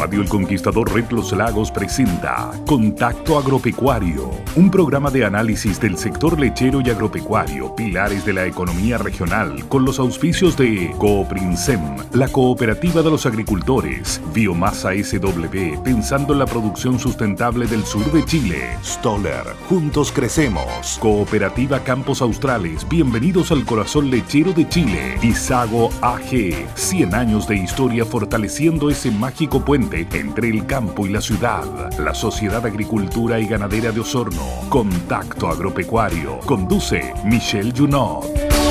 Radio El Conquistador Red Los Lagos presenta Contacto Agropecuario, un programa de análisis del sector lechero y agropecuario, pilares de la economía regional, con los auspicios de Cooprinsem, la cooperativa de los agricultores, Biomasa SW, pensando en la producción sustentable del sur de Chile, Stoller, juntos crecemos, Cooperativa Campos Australes, bienvenidos al corazón lechero de Chile, y Sago AG, 100 años de historia fortaleciendo ese mágico puente entre el campo y la ciudad. La Sociedad de Agricultura y Ganadera de Osorno. Contacto Agropecuario. Conduce Michelle Junot.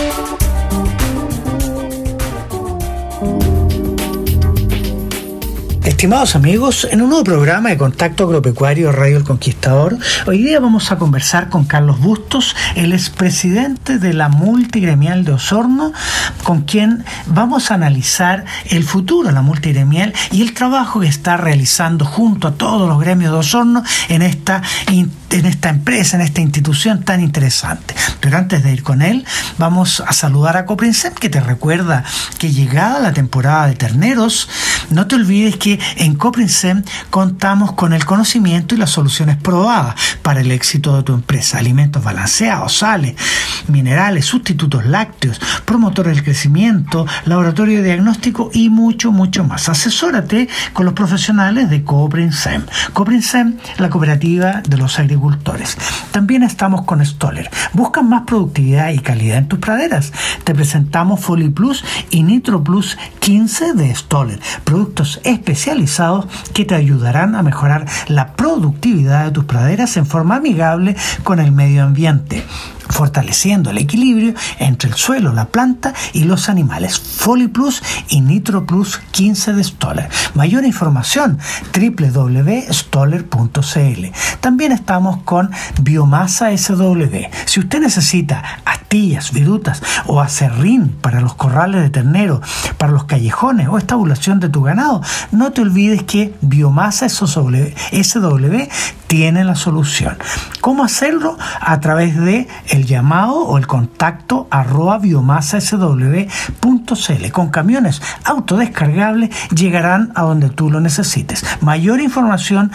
Estimados amigos, en un nuevo programa de Contacto Agropecuario Radio El Conquistador, hoy día vamos a conversar con Carlos Bustos, el expresidente de la Multigremial de Osorno, con quien vamos a analizar el futuro de la multigremial y el trabajo que está realizando junto a todos los gremios de Osorno en esta empresa, en esta institución tan interesante. Pero antes de ir con él, vamos a saludar a Cooprinsem, que te recuerda que llegada la temporada de terneros, no te olvides que en Cooprinsem contamos con el conocimiento y las soluciones probadas para el éxito de tu empresa. Alimentos balanceados, sales, minerales, sustitutos lácteos, promotores del crecimiento, laboratorio de diagnóstico y mucho, mucho más. Asesórate con los profesionales de Cooprinsem. Cooprinsem, la cooperativa de los agricultores. También estamos con Stoller. ¿Buscas más productividad y calidad en tus praderas? Te presentamos Foli Plus y Nitro Plus 15 de Stoller. Productos especializados que te ayudarán a mejorar la productividad de tus praderas en forma amigable con el medio ambiente, fortaleciendo el equilibrio entre el suelo, la planta y los animales. Foli Plus y Nitro Plus 15 de Stoller. Mayor información www.stoller.cl. También estamos con Biomasa SW. Si usted necesita astillas, virutas o acerrín para los corrales de ternero, para los callejones o estabulación de tu ganado, no te olvides que Biomasa SW tiene la solución. ¿Cómo hacerlo? A través de el llamado o el contacto @biomasasw.cl. Con camiones autodescargables llegarán a donde tú lo necesites. Mayor información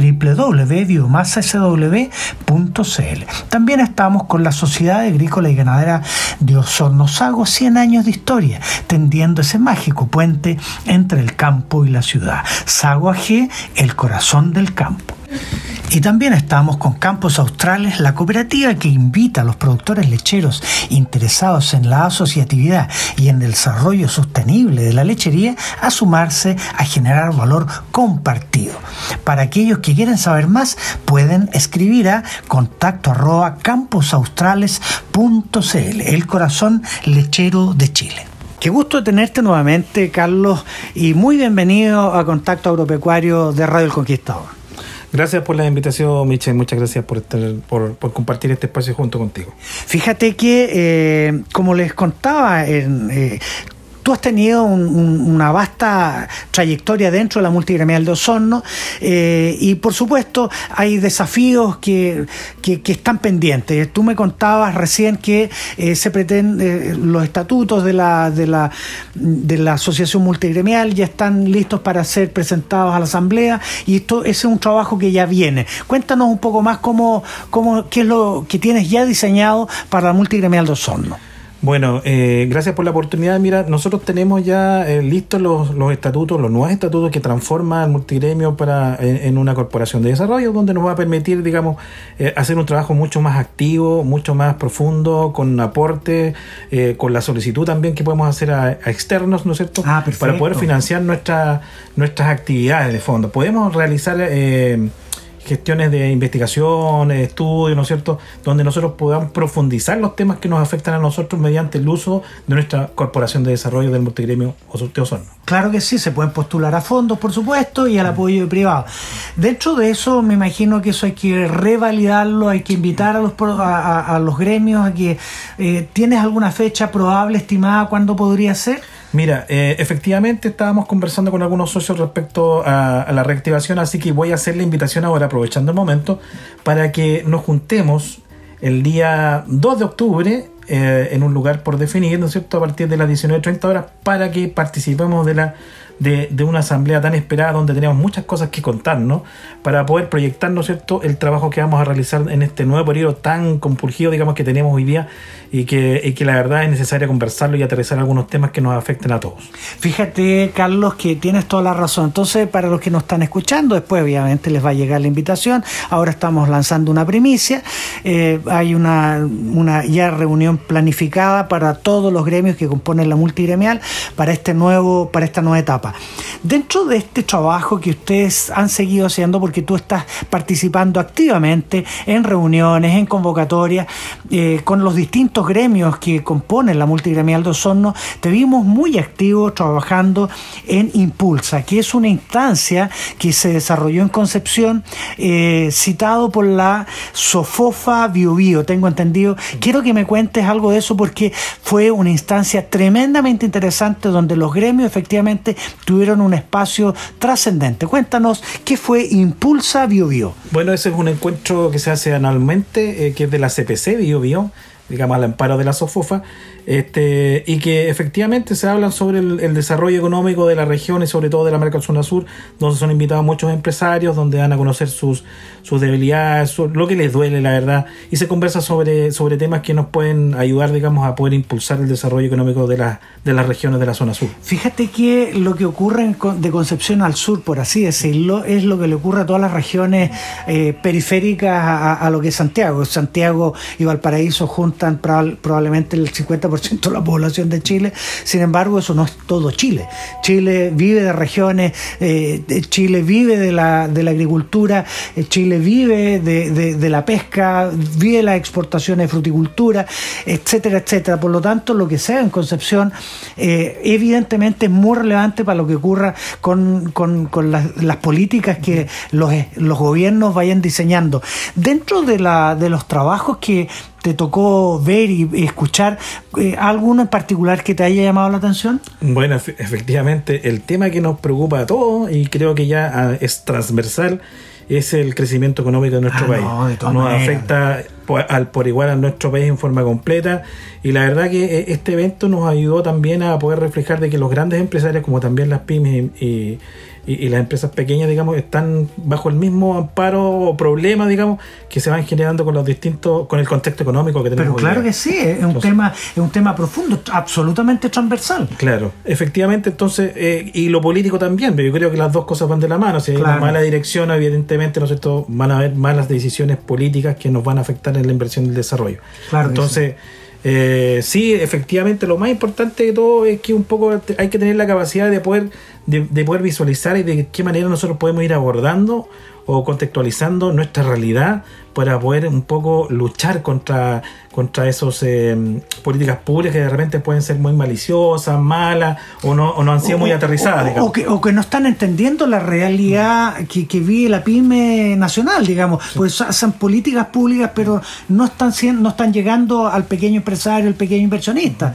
www.biomasasw.cl. También estamos con la Sociedad Agrícola y Ganadera de Osorno Sago, 100 años de historia, tendiendo ese mágico puente entre el campo y la ciudad. Sago AG, el corazón del campo. Y también estamos con Campos Australes, la cooperativa que invita a los productores lecheros interesados en la asociatividad y en el desarrollo sostenible de la lechería a sumarse a generar valor compartido. Para aquellos que quieren saber más, pueden escribir a contacto@camposaustrales.cl, el corazón lechero de Chile. Qué gusto tenerte nuevamente, Carlos, y muy bienvenido a Contacto Agropecuario de Radio El Conquistador. Gracias por la invitación, Michelle. Muchas gracias por compartir este espacio junto contigo. Fíjate que, como les contaba, tú has tenido una vasta trayectoria dentro de la multigremial de Osorno y por supuesto hay desafíos que están pendientes. Tú me contabas recién que se pretende los estatutos de la asociación multigremial ya están listos para ser presentados a la asamblea y ese es un trabajo que ya viene. Cuéntanos un poco más qué es lo que tienes ya diseñado para la multigremial de Osorno. Bueno, gracias por la oportunidad. Mira, nosotros tenemos ya listos los estatutos, los nuevos estatutos que transforman al multigremio en una corporación de desarrollo, donde nos va a permitir, digamos, hacer un trabajo mucho más activo, mucho más profundo, con aporte, con la solicitud también que podemos hacer a externos, ¿no es cierto? Para poder financiar nuestras actividades de fondo. Podemos realizar gestiones de investigación, estudios, ¿no es cierto?, donde nosotros podamos profundizar los temas que nos afectan a nosotros mediante el uso de nuestra Corporación de Desarrollo del Multigremio de Osorno. Claro que sí, se pueden postular a fondos, por supuesto, y al apoyo privado. Dentro de eso, me imagino que eso hay que revalidarlo, hay que invitar a los gremios a que ¿tienes alguna fecha probable, estimada, cuándo podría ser? Mira, efectivamente estábamos conversando con algunos socios respecto a la reactivación, así que voy a hacer la invitación ahora, aprovechando el momento, para que nos juntemos el día 2 de octubre en un lugar por definir, ¿no es cierto?, a partir de las 19:30 horas, para que participemos de de una asamblea tan esperada donde tenemos muchas cosas que contarnos para poder proyectar, ¿no es cierto?, el trabajo que vamos a realizar en este nuevo periodo tan compulsivo, digamos, que tenemos hoy día y que la verdad es necesario conversarlo y aterrizar algunos temas que nos afecten a todos. Fíjate, Carlos, que tienes toda la razón. Entonces, para los que nos están escuchando, después obviamente les va a llegar la invitación. Ahora estamos lanzando una primicia. Hay una ya reunión planificada para todos los gremios que componen la multigremial para esta nueva etapa. Dentro de este trabajo que ustedes han seguido haciendo, porque tú estás participando activamente en reuniones, en convocatorias, con los distintos gremios que componen la multigremial de Osorno, te vimos muy activo trabajando en Impulsa, que es una instancia que se desarrolló en Concepción, citado por la Sofofa Biobío, tengo entendido. Quiero que me cuentes algo de eso porque fue una instancia tremendamente interesante donde los gremios efectivamente tuvieron un espacio trascendente. Cuéntanos, ¿qué fue Impulsa Biobío? Bueno, ese es un encuentro que se hace anualmente, que es de la CPC Biobío, digamos al amparo de la Sofofa, y que efectivamente se hablan sobre el desarrollo económico de la región y sobre todo de la marca Zona Sur, donde son invitados muchos empresarios, donde van a conocer sus debilidades, lo que les duele, la verdad, y se conversa sobre temas que nos pueden ayudar, digamos, a poder impulsar el desarrollo económico de las regiones de la Zona Sur. Fíjate que lo que ocurre de Concepción al sur, por así decirlo, es lo que le ocurre a todas las regiones periféricas a lo que es Santiago. Santiago y Valparaíso juntan probablemente el 50% de la población de Chile. Sin embargo, eso no es todo Chile. Chile vive de regiones, Chile vive de la agricultura, Chile vive de la pesca, vive de las exportaciones de fruticultura, etcétera, etcétera. Por lo tanto, lo que sea en Concepción evidentemente es muy relevante para lo que ocurra con las políticas que los gobiernos vayan diseñando. Dentro de los trabajos que te tocó ver y escuchar, ¿alguno en particular que te haya llamado la atención? Bueno, efectivamente, el tema que nos preocupa a todos y creo que ya es transversal es el crecimiento económico de nuestro país. Nos afecta por igual a nuestro país en forma completa, y la verdad que este evento nos ayudó también a poder reflejar de que los grandes empresarios, como también las pymes y las empresas pequeñas, digamos, están bajo el mismo amparo o problema, digamos, que se van generando con el contexto económico que tenemos. Pero claro que sí, es un tema profundo, absolutamente transversal. Claro, efectivamente. Entonces, y lo político también, pero yo creo que las dos cosas van de la mano. Si hay una mala dirección, evidentemente, ¿no es cierto?, van a haber malas decisiones políticas que nos van a afectar en la inversión y el desarrollo. Claro. Entonces, sí, efectivamente, lo más importante de todo es que un poco hay que tener la capacidad de poder visualizar y de qué manera nosotros podemos ir abordando o contextualizando nuestra realidad para poder un poco luchar contra esas políticas públicas que de repente pueden ser muy maliciosas, malas o no han sido muy aterrizadas, digamos. O que no están entendiendo la realidad que vive la pyme nacional, digamos. Sí. Pues son políticas públicas, pero no están llegando al pequeño empresario, al pequeño inversionista.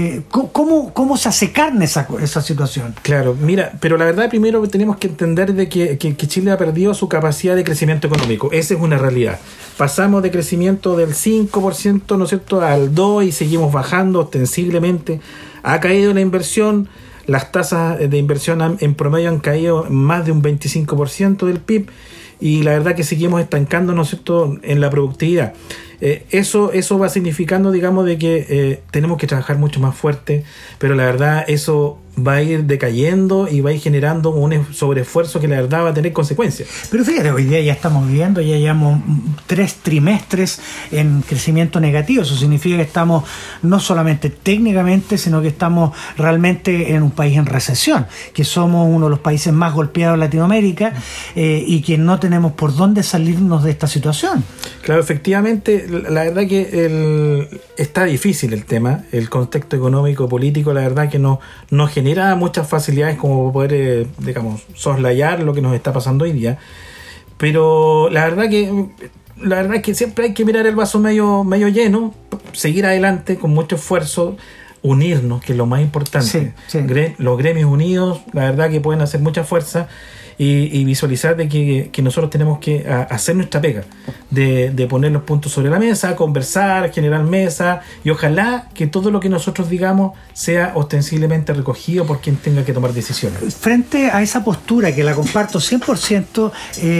¿Cómo se hace carne esa situación? Claro, mira, pero la verdad primero tenemos que entender de que Chile ha perdido su capacidad de crecimiento económico. Esa es una realidad. Pasamos de crecimiento del 5%, ¿no es cierto?, al 2% y seguimos bajando ostensiblemente. Ha caído la inversión, las tasas de inversión en promedio han caído más de un 25% del PIB, y la verdad que seguimos estancando, ¿no es cierto?, en la productividad. Eso va significando, digamos, de que tenemos que trabajar mucho más fuerte, pero la verdad eso va a ir decayendo y va a ir generando un sobreesfuerzo que la verdad va a tener consecuencias. Pero fíjate, hoy día ya llevamos 3 trimestres en crecimiento negativo. Eso significa que estamos no solamente técnicamente, sino que estamos realmente en un país en recesión, que somos uno de los países más golpeados de Latinoamérica, y que no tenemos por dónde salirnos de esta situación. Claro, efectivamente, la verdad que está difícil el tema, el contexto económico político, la verdad que no genera muchas facilidades como poder, digamos, soslayar lo que nos está pasando hoy día. Pero la verdad es que siempre hay que mirar el vaso medio lleno, seguir adelante con mucho esfuerzo, unirnos, que es lo más importante. Los gremios unidos, la verdad que pueden hacer mucha fuerza y visualizar de que nosotros tenemos que hacer nuestra pega, de poner los puntos sobre la mesa, conversar, generar mesa, y ojalá que todo lo que nosotros digamos sea ostensiblemente recogido por quien tenga que tomar decisiones. Frente a esa postura, que la comparto 100%,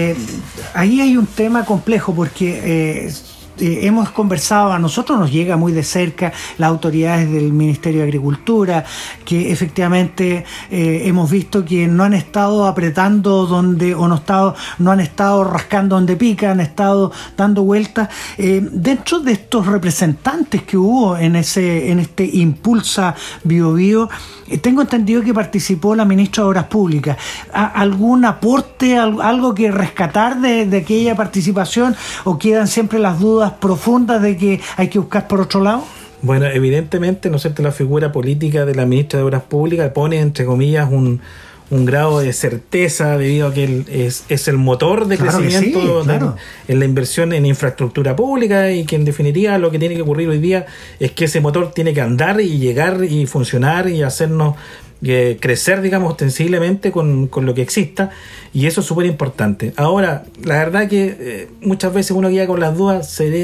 ahí hay un tema complejo, porque hemos conversado, a nosotros nos llega muy de cerca las autoridades del Ministerio de Agricultura, que efectivamente hemos visto que no han estado apretando donde, o no han estado rascando donde pica, han estado dando vueltas. Dentro de estos representantes que hubo en este Impulsa Biobío, tengo entendido que participó la ministra de Obras Públicas. ¿Algún aporte, algo que rescatar de aquella participación, o quedan siempre las dudas profundas de que hay que buscar por otro lado? Bueno, evidentemente, ¿no es cierto?, la figura política de la ministra de Obras Públicas pone, entre comillas, un grado de certeza, debido a que él es el motor de crecimiento en la inversión en infraestructura pública, y que en definitiva lo que tiene que ocurrir hoy día es que ese motor tiene que andar y llegar y funcionar y hacernos crecer, digamos, ostensiblemente con lo que exista, y eso es súper importante. Ahora, la verdad que muchas veces uno queda con las dudas,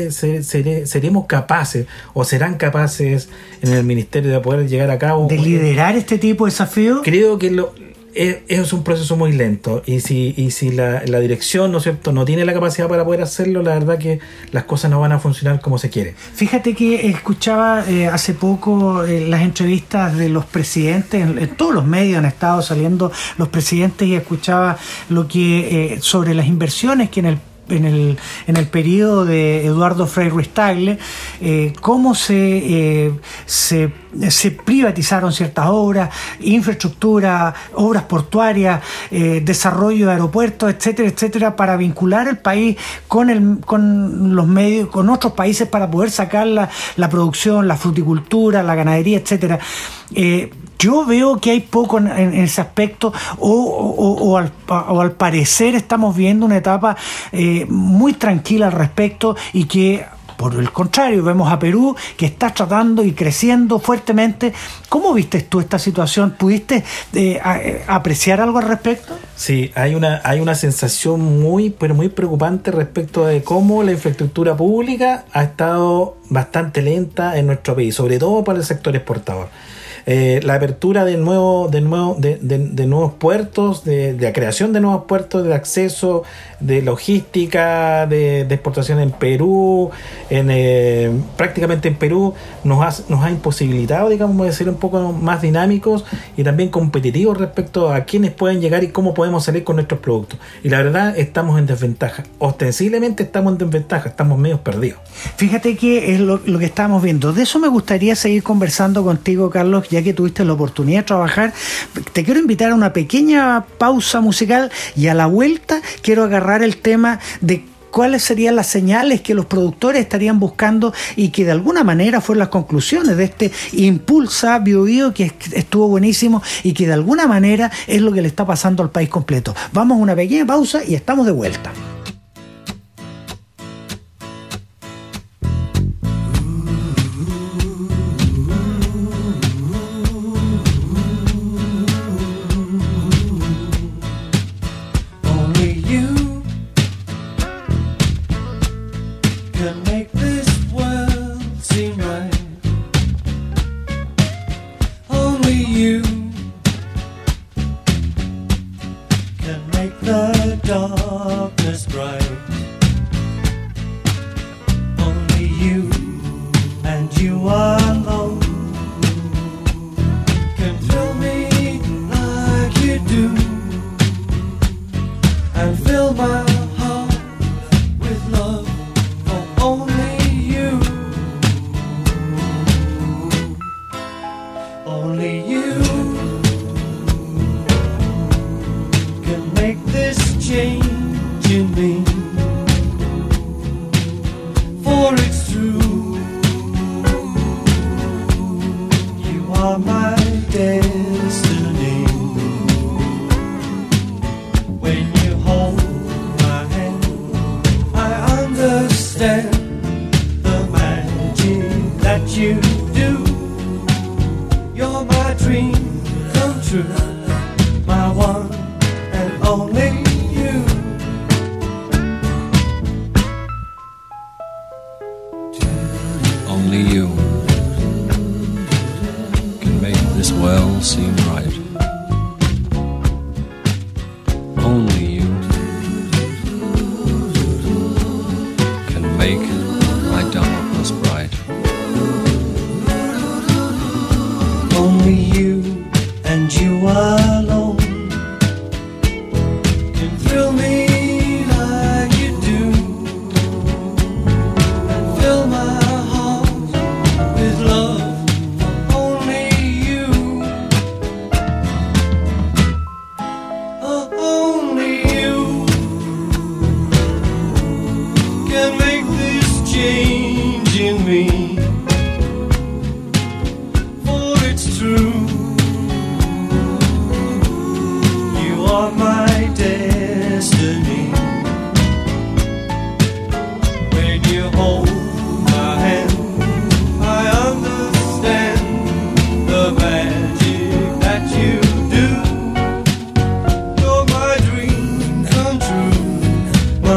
¿seremos capaces o serán capaces en el ministerio de poder llegar a cabo de liderar este tipo de desafíos? Creo que es un proceso muy lento, y si la dirección, ¿no es cierto?, no tiene la capacidad para poder hacerlo, la verdad que las cosas no van a funcionar como se quiere. Fíjate que escuchaba hace poco las entrevistas de los presidentes, en todos los medios han estado saliendo los presidentes, y escuchaba lo que sobre las inversiones que en el periodo de Eduardo Frei Ruiz-Tagle, cómo se privatizaron ciertas obras, infraestructura, obras portuarias, desarrollo de aeropuertos, etcétera, etcétera, para vincular el país con los medios, con otros países, para poder sacar la producción, la fruticultura, la ganadería, etcétera. Yo veo que hay poco en ese aspecto, o al parecer estamos viendo una etapa muy tranquila al respecto, y que por el contrario vemos a Perú que está tratando y creciendo fuertemente. ¿Cómo viste tú esta situación? ¿Pudiste apreciar algo al respecto? Sí, hay una sensación muy preocupante respecto de cómo la infraestructura pública ha estado bastante lenta en nuestro país, sobre todo para el sector exportador. La apertura de nuevos puertos, de la creación de nuevos puertos de acceso, de logística, de exportación en Perú, prácticamente en Perú, nos ha imposibilitado, digamos, de ser un poco más dinámicos y también competitivos respecto a quiénes pueden llegar y cómo podemos salir con nuestros productos. Y la verdad, estamos en desventaja. Ostensiblemente estamos en desventaja, estamos medio perdidos. Fíjate que es lo que estamos viendo. De eso me gustaría seguir conversando contigo, Carlos, ya que tuviste la oportunidad de trabajar. Te quiero invitar a una pequeña pausa musical, y a la vuelta quiero agarrar el tema de cuáles serían las señales que los productores estarían buscando, y que de alguna manera fueron las conclusiones de este Impulsa Biobío, que estuvo buenísimo, y que de alguna manera es lo que le está pasando al país completo. Vamos a una pequeña pausa y estamos de vuelta.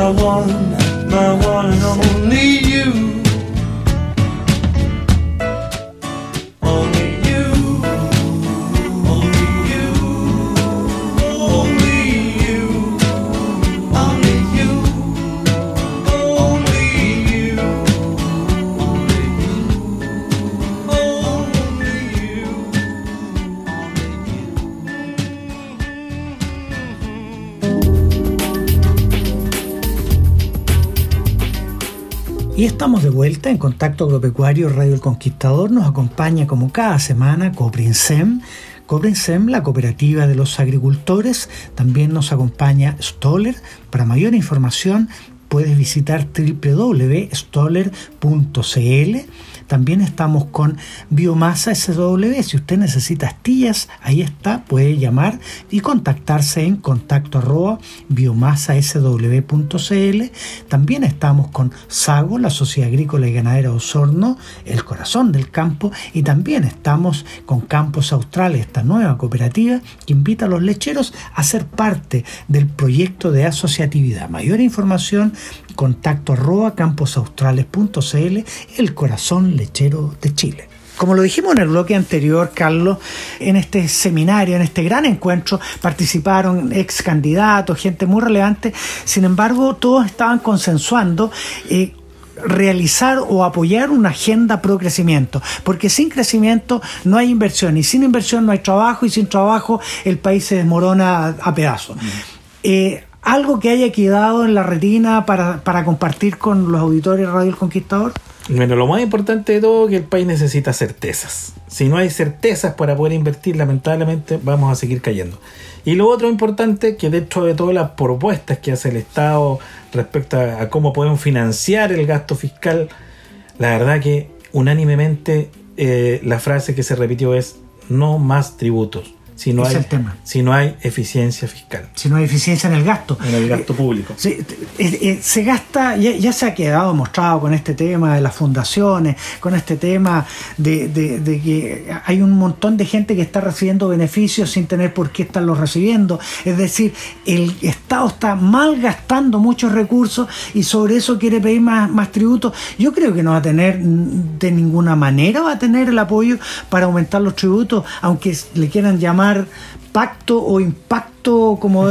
one and only you. Y estamos de vuelta en Contacto Agropecuario Radio El Conquistador. Nos acompaña como cada semana Coprinsem. Coprinsem, la cooperativa de los agricultores. También nos acompaña Stoller. Para mayor información puedes visitar www.stoller.cl. También estamos con Biomasa SW. Si usted necesita astillas, ahí está, puede llamar y contactarse en contacto@biomasasw.cl. También estamos con Sago, la Sociedad Agrícola y Ganadera de Osorno, el corazón del campo. Y también estamos con Campos Australes, esta nueva cooperativa que invita a los lecheros a ser parte del proyecto de asociatividad. Mayor información, contacto@camposaustrales.cl, el corazón lechero de Chile. Como lo dijimos en el bloque anterior, Carlos, en este seminario, en este gran encuentro, participaron ex candidatos, gente muy relevante. Sin embargo, todos estaban consensuando realizar o apoyar una agenda pro crecimiento, porque sin crecimiento no hay inversión, y sin inversión no hay trabajo, y sin trabajo el país se desmorona a pedazos. ¿Algo que haya quedado en la retina para compartir con los auditores de Radio El Conquistador? Bueno, lo más importante de todo es que el país necesita certezas. Si no hay certezas para poder invertir, lamentablemente vamos a seguir cayendo. Y lo otro importante, que dentro de todas las propuestas que hace el Estado respecto a cómo podemos financiar el gasto fiscal, la verdad que unánimemente la frase que se repitió es: no más tributos. Si no hay eficiencia fiscal. Si no hay eficiencia en el gasto. En el gasto público. Se gasta, ya se ha quedado mostrado con este tema de las fundaciones, con este tema de que hay un montón de gente que está recibiendo beneficios sin tener por qué estarlos recibiendo. Es decir, el Estado está malgastando muchos recursos y sobre eso quiere pedir más tributos. Yo creo que no va a tener, de ninguna manera va a tener el apoyo para aumentar los tributos, aunque le quieran llamar pacto o impacto, como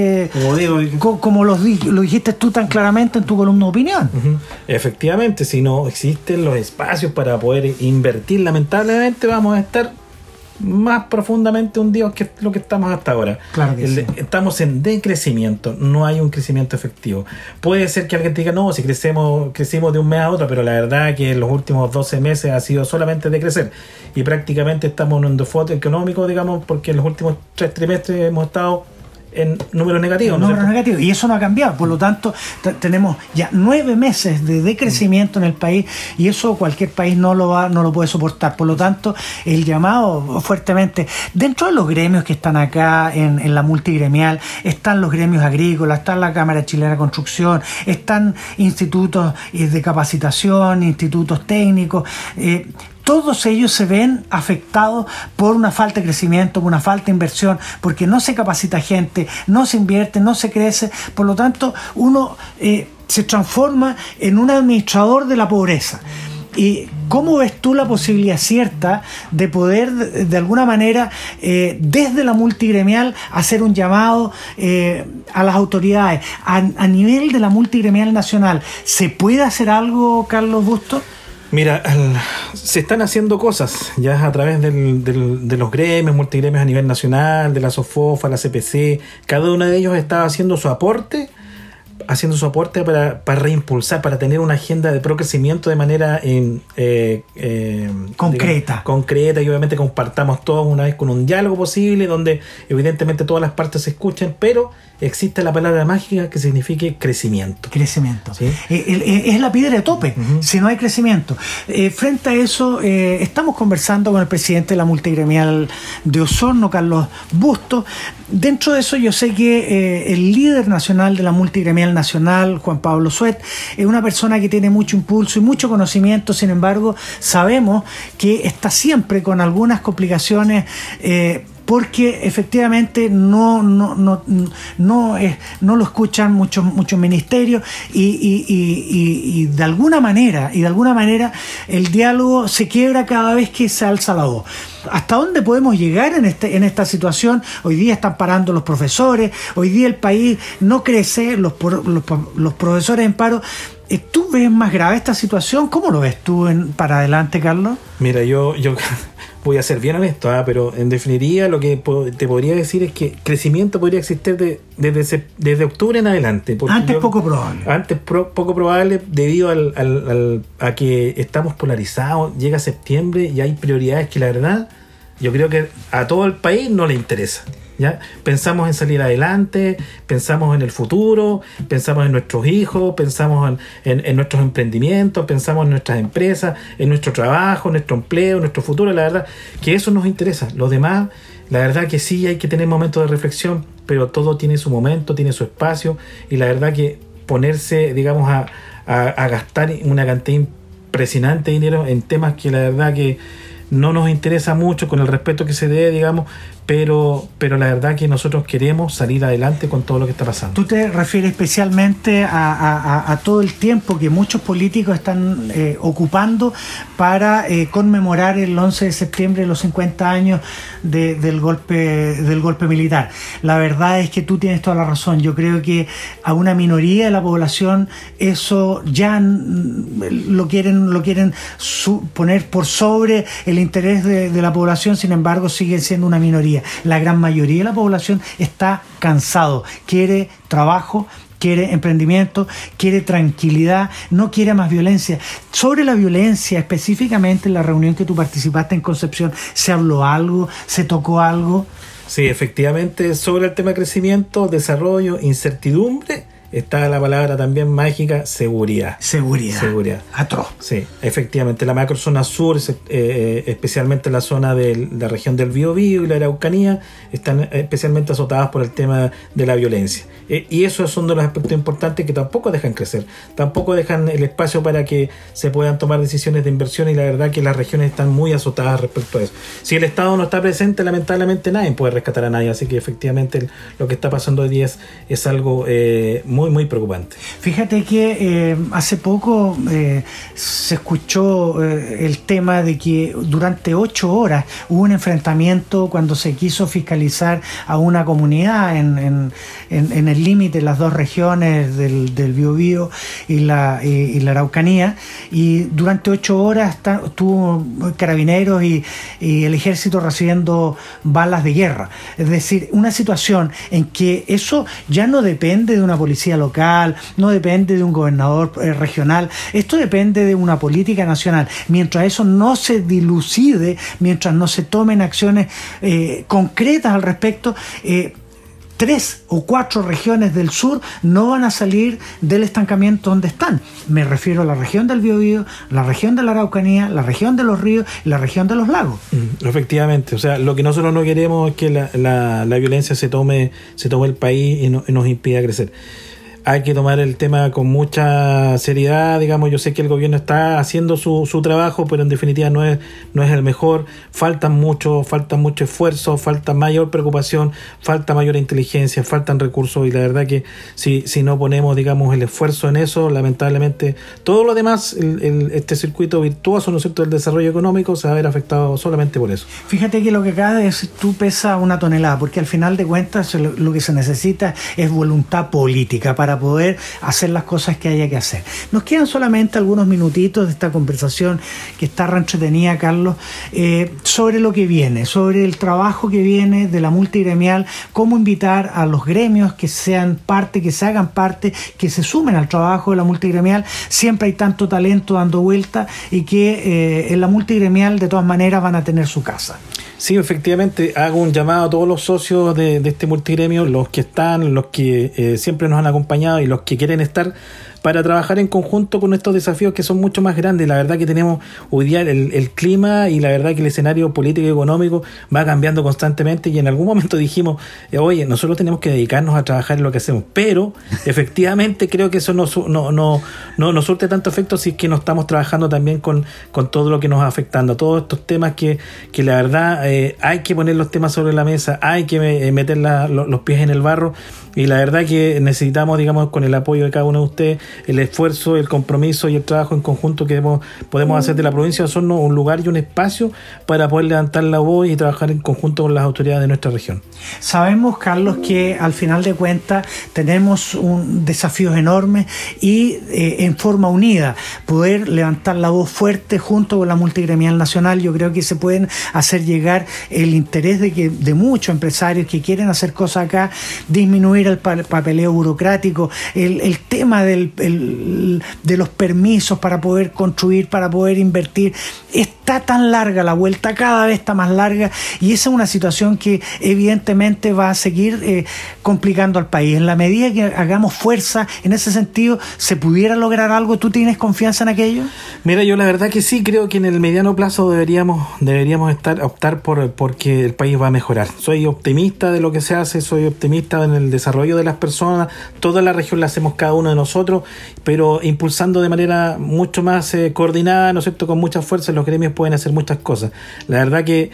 lo dijiste tú tan claramente en tu columna de opinión. Efectivamente, si no existen los espacios para poder invertir, lamentablemente vamos a estar más profundamente hundidos que lo que estamos hasta ahora. Claro que sí. Estamos en decrecimiento, no hay un crecimiento efectivo. Puede ser que alguien te diga, no, si crecimos de un mes a otro, pero la verdad que en los últimos 12 meses ha sido solamente decrecer y prácticamente estamos en un default económico, digamos, porque en los últimos 3 trimestres hemos estado en números negativos. Y eso no ha cambiado. Por lo tanto, tenemos ya 9 meses de decrecimiento en el país, y eso cualquier país no lo puede soportar. Por lo tanto, el llamado fuertemente, dentro de los gremios que están acá en la multigremial, están los gremios agrícolas, está la Cámara Chilena de Construcción, están institutos de capacitación, institutos técnicos. Todos ellos se ven afectados por una falta de crecimiento, por una falta de inversión, porque no se capacita gente, no se invierte, no se crece. Por lo tanto, uno se transforma en un administrador de la pobreza. ¿Y cómo ves tú la posibilidad cierta de poder, de alguna manera, desde la multigremial, hacer un llamado a las autoridades? A nivel de la multigremial nacional, ¿se puede hacer algo, Carlos Bustos? Mira, se están haciendo cosas ya a través de los gremios, multigremios a nivel nacional, de la SOFOFA, la CPC. Cada uno de ellos está haciendo su aporte para reimpulsar, para tener una agenda de procrecimiento de manera concreta, y obviamente compartamos todos una vez con un diálogo posible donde evidentemente todas las partes se escuchen, pero existe la palabra mágica que signifique crecimiento. ¿Sí? Es la piedra de tope, si no hay crecimiento. Frente a eso, estamos conversando con el presidente de la multigremial de Osorno, Carlos Bustos. Dentro de eso, yo sé que el líder nacional de la multigremial nacional, Juan Pablo Suet, es una persona que tiene mucho impulso y mucho conocimiento. Sin embargo, sabemos que está siempre con algunas complicaciones porque efectivamente no lo escuchan muchos ministerios y de alguna manera el diálogo se quiebra cada vez que se alza la voz. ¿Hasta dónde podemos llegar en esta situación? Hoy día están parando los profesores, hoy día el país no crece, los profesores en paro. ¿Tú ves más grave esta situación? ¿Cómo lo ves tú para adelante, Carlos? Mira, yo voy a ser bien honesto, pero en definitiva lo que te podría decir es que crecimiento podría existir desde octubre en adelante. Antes poco probable. Antes poco probable debido a que estamos polarizados, llega septiembre y hay prioridades que la verdad yo creo que a todo el país no le interesa. ¿Ya? Pensamos en salir adelante, pensamos en el futuro, pensamos en nuestros hijos, pensamos en nuestros emprendimientos, pensamos en nuestras empresas, en nuestro trabajo, en nuestro empleo, en nuestro futuro. La verdad que eso nos interesa. Los demás, la verdad que sí hay que tener momentos de reflexión, pero todo tiene su momento, tiene su espacio, y la verdad que ponerse, digamos, a gastar una cantidad impresionante de dinero en temas que la verdad que no nos interesa mucho, con el respeto que se debe, digamos, pero la verdad que nosotros queremos salir adelante con todo lo que está pasando. Tú te refieres especialmente a todo el tiempo que muchos políticos están ocupando para conmemorar el 11 de septiembre los 50 años del golpe militar. La verdad es que tú tienes toda la razón. Yo creo que a una minoría de la población eso ya lo quieren poner por sobre el interés de la población. Sin embargo, sigue siendo una minoría. La gran mayoría de la población está cansado, quiere trabajo, quiere emprendimiento, quiere tranquilidad, no quiere más violencia. Sobre la violencia, específicamente en la reunión que tú participaste en Concepción, ¿se habló algo? ¿Se tocó algo? Sí, efectivamente, sobre el tema de crecimiento, desarrollo, incertidumbre, está la palabra también mágica, seguridad. Seguridad. Atroz. Sí, efectivamente. La macrozona sur, especialmente la zona de la región del Biobío y la Araucanía, están especialmente azotadas por el tema de la violencia. Y esos son de los aspectos importantes que tampoco dejan crecer. Tampoco dejan el espacio para que se puedan tomar decisiones de inversión, y la verdad que las regiones están muy azotadas respecto a eso. Si el Estado no está presente, lamentablemente nadie puede rescatar a nadie. Así que efectivamente lo que está pasando hoy día es algo muy preocupante. Fíjate que hace poco se escuchó el tema de que durante 8 horas hubo un enfrentamiento cuando se quiso fiscalizar a una comunidad en el límite de las dos regiones del Biobío y la Araucanía, y durante 8 horas estuvo Carabineros y el Ejército recibiendo balas de guerra. Es decir, una situación en que eso ya no depende de una policía local, no depende de un gobernador regional, esto depende de una política nacional. Mientras eso no se dilucide, mientras no se tomen acciones concretas al respecto, 3 o 4 regiones del sur no van a salir del estancamiento donde están. Me refiero a la región del Biobío, la región de la Araucanía, la región de los ríos y la región de los lagos. Efectivamente, o sea, lo que nosotros no queremos es que la violencia se tome el país y nos impida crecer. Hay que tomar el tema con mucha seriedad, digamos. Yo sé que el gobierno está haciendo su trabajo, pero en definitiva no es el mejor. Falta mucho esfuerzo, falta mayor preocupación, falta mayor inteligencia, faltan recursos, y la verdad que si no ponemos, digamos, el esfuerzo en eso, lamentablemente todo lo demás, este circuito virtuoso, ¿no es cierto?, del desarrollo económico, se va a ver afectado solamente por eso. Fíjate que lo que acabas de decir tú pesa 1 tonelada, porque al final de cuentas lo que se necesita es voluntad política para poder hacer las cosas que haya que hacer. Nos quedan solamente algunos minutitos de esta conversación que está re entretenida, Carlos, sobre lo que viene, sobre el trabajo que viene de la multigremial, cómo invitar a los gremios que sean parte, que se hagan parte, que se sumen al trabajo de la multigremial. Siempre hay tanto talento dando vuelta, y que en la multigremial de todas maneras van a tener su casa. Sí, efectivamente, hago un llamado a todos los socios de este multigremio, los que están, los que siempre nos han acompañado y los que quieren estar. para trabajar en conjunto con estos desafíos que son mucho más grandes. La verdad que tenemos hoy día el clima y la verdad que el escenario político y económico va cambiando constantemente, y en algún momento dijimos, oye, nosotros tenemos que dedicarnos a trabajar en lo que hacemos, pero efectivamente creo que eso no surte tanto efecto si es que no estamos trabajando también con todo lo que nos va afectando, todos estos temas que la verdad hay que poner los temas sobre la mesa, hay que meter los pies en el barro, y la verdad que necesitamos, digamos, con el apoyo de cada uno de ustedes, el esfuerzo, el compromiso y el trabajo en conjunto que podemos hacer de la provincia de Osorno un lugar y un espacio para poder levantar la voz y trabajar en conjunto con las autoridades de nuestra región. Sabemos, Carlos, que al final de cuentas tenemos desafíos enormes y en forma unida poder levantar la voz fuerte junto con la multigremial nacional. Yo creo que se pueden hacer llegar el interés de muchos empresarios que quieren hacer cosas acá, disminuir el papeleo burocrático, el tema de los permisos para poder construir, para poder invertir. Está tan larga la vuelta, cada vez está más larga, y esa es una situación que evidentemente va a seguir complicando al país. En la medida que hagamos fuerza en ese sentido, ¿se pudiera lograr algo? ¿Tú tienes confianza en aquello? Mira, yo la verdad que sí, creo que en el mediano plazo deberíamos optar porque el país va a mejorar. Soy optimista de lo que se hace, soy optimista en el desarrollo de las personas. Toda la región la hacemos cada uno de nosotros, pero impulsando de manera mucho más coordinada, ¿no es cierto?, con mucha fuerza. Los gremios pueden hacer muchas cosas. La verdad que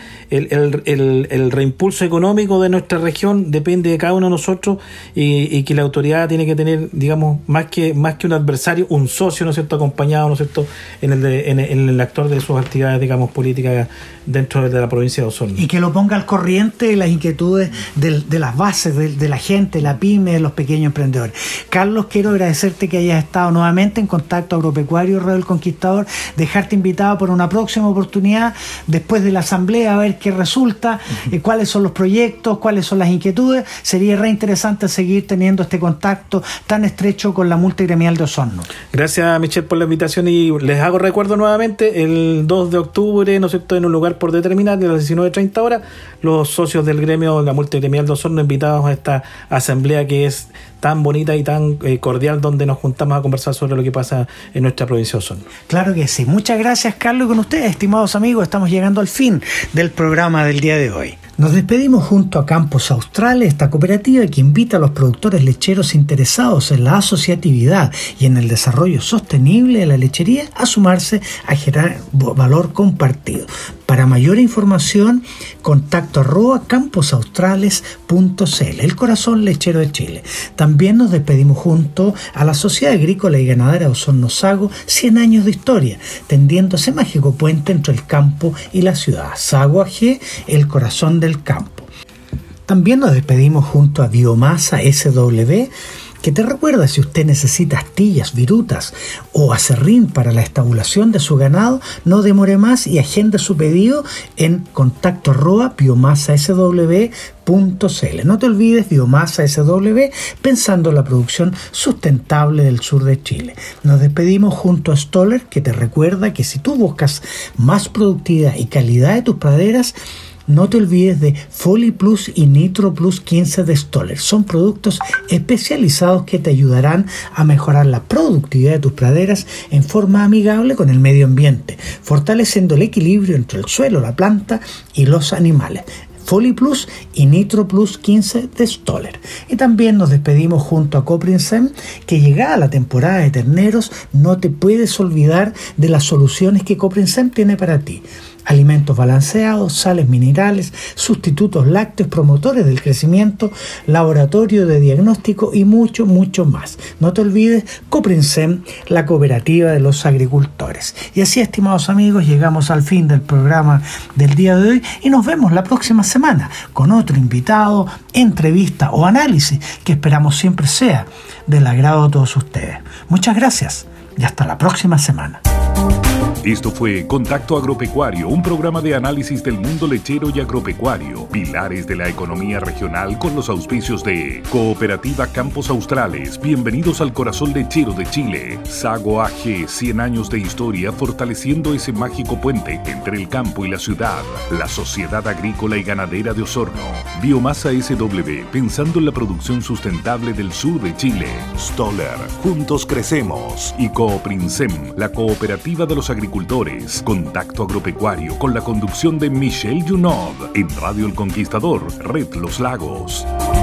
el reimpulso económico de nuestra región depende de cada uno de nosotros, y que la autoridad tiene que tener, digamos, más que un adversario, un socio, ¿no es cierto?, acompañado, ¿no es cierto?, en el actor de sus actividades, digamos, políticas dentro de la provincia de Osorno. Y que lo ponga al corriente de las inquietudes de las bases, de la gente, la pyme, de los pequeños emprendedores. Carlos, quiero agradecerte que hayas estado nuevamente en Contacto Agropecuario Radio El Conquistador, dejarte invitado por una próxima oportunidad después de la asamblea, a ver qué resulta, cuáles son los proyectos, cuáles son las inquietudes. Sería re interesante seguir teniendo este contacto tan estrecho con la multigremial de Osorno. Gracias, Michelle, por la invitación, y les hago recuerdo nuevamente, el 2 de octubre, ¿no es cierto?, en un lugar por determinar, de las 19:30 horas, los socios del gremio, la multigremial de Osorno, invitados a esta asamblea que es tan bonita y tan cordial, donde nos juntamos a conversar sobre lo que pasa en nuestra provincia de Osorno. Claro que sí. Muchas gracias, Carlos, y con ustedes, estimados amigos, estamos llegando al fin del programa del día de hoy. Nos despedimos junto a Campos Australes, esta cooperativa que invita a los productores lecheros interesados en la asociatividad y en el desarrollo sostenible de la lechería a sumarse a generar valor compartido. Para mayor información, contacto @camposaustrales.cl, el corazón lechero de Chile. También nos despedimos junto a la Sociedad Agrícola y Ganadera Osorno Sago, 100 años de historia, tendiendo ese mágico puente entre el campo y la ciudad. Sago AG, el corazón del campo. También nos despedimos junto a Biomasa SW, que te recuerda, si usted necesita astillas, virutas o acerrín para la estabulación de su ganado, no demore más y agende su pedido en contacto @biomasasw.cl. No te olvides, Biomasa SW, pensando en la producción sustentable del sur de Chile. Nos despedimos junto a Stoller, que te recuerda que si tú buscas más productividad y calidad de tus praderas, no te olvides de Foli Plus y Nitro Plus 15 de Stoller. Son productos especializados que te ayudarán a mejorar la productividad de tus praderas en forma amigable con el medio ambiente, fortaleciendo el equilibrio entre el suelo, la planta y los animales. Foli Plus y Nitro Plus 15 de Stoller. Y también nos despedimos junto a Coprinsem, que llegada la temporada de terneros, no te puedes olvidar de las soluciones que Coprinsem tiene para ti. Alimentos balanceados, sales minerales, sustitutos lácteos, promotores del crecimiento, laboratorio de diagnóstico y mucho, mucho más. No te olvides, Coprinsem, la cooperativa de los agricultores. Y así, estimados amigos, llegamos al fin del programa del día de hoy y nos vemos la próxima semana con otro invitado, entrevista o análisis que esperamos siempre sea del agrado de todos ustedes. Muchas gracias y hasta la próxima semana. Esto fue Contacto Agropecuario, un programa de análisis del mundo lechero y agropecuario, pilares de la economía regional, con los auspicios de Cooperativa Campos Australes, bienvenidos al corazón lechero de Chile. Sago AG, 100 años de historia fortaleciendo ese mágico puente entre el campo y la ciudad. La Sociedad Agrícola y Ganadera de Osorno. Biomasa SW, pensando en la producción sustentable del sur de Chile. Stoller, juntos crecemos. Y Cooprinsem, la cooperativa de los agricultores. Contacto Agropecuario con la conducción de Michelle Junod en Radio El Conquistador, Red Los Lagos.